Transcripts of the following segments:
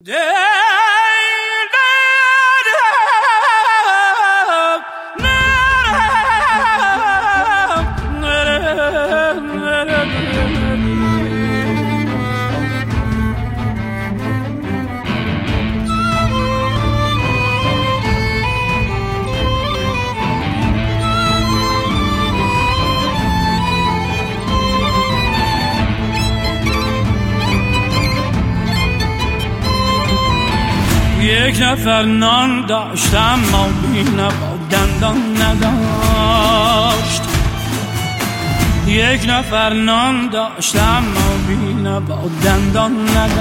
یک نفر نان داشتم ما بینه با دندان نداشت. یک نفر نان داشتم ما بینه با دندان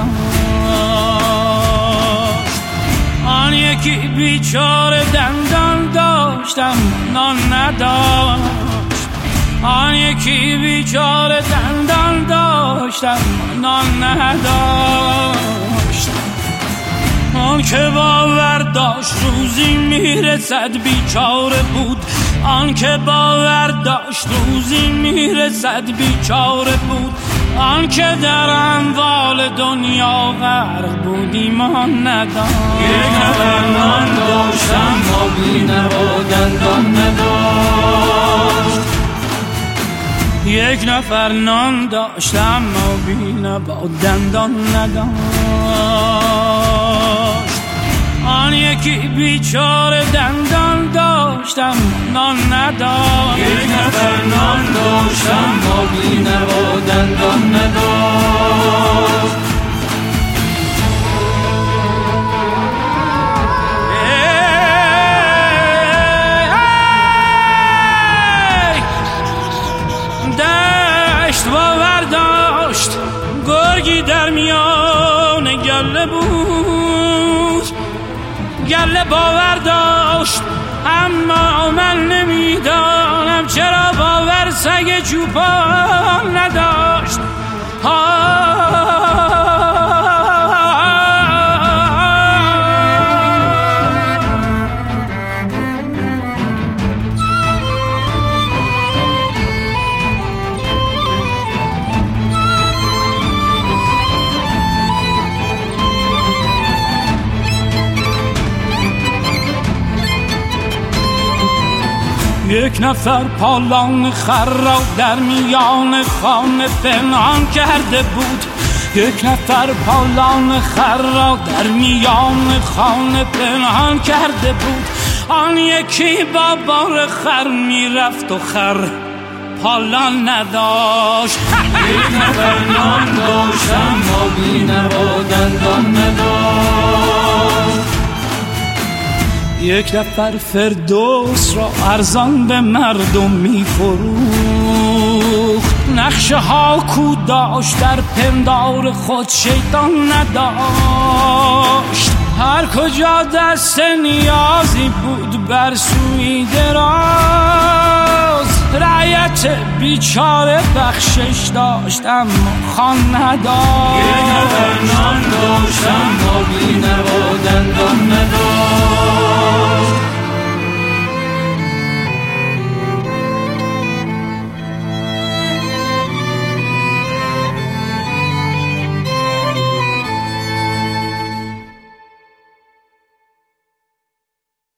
نداشت. آن یکی بیچاره دندان داشتم نان نداشت. آن یکی بیچاره دندان داشتم نان نداشت. آن که باور داشت روزی میرسد بیچاره بود. آن که باور داشت روزی میرسد بیچاره بود. آن که در اموال دنیا غرق بود ایمان نداشت. یک نفر نان داشتم ما بینه و دندان نداشت. یک نفر نان داشتم ما بینه با دندان نداشت. آن یکی بیچاره دندان داشتم نان نداشت. یک نفر نان داشتم ما بینه و دندان نداشت. باور داشت گرگی در میان گله بود. گله باور داشت اما من نمیدانم چرا باور سگ چوپان نداشت. یک نفر پالان خر را در میان خانه پنهان کرده بود. یک نفر پالان خر را در میان خانه پنهان کرده بود. آن یکی با بار خر میرفت و خر پالان نداشت. یک نفر نان داشتم ما بینه و دندان نداشت. یک نفر فردوس را ارزان به مردم می‌فروخت. نقشه ها کو داشت در پندار خود شیطان نداشت. هر کجا دست نیازی بود بر سوی دراز. رعیت بیچاره بخشش داشت اما خان نداشت. یک نفر نان داشتم ما بینه و دندان نداشت.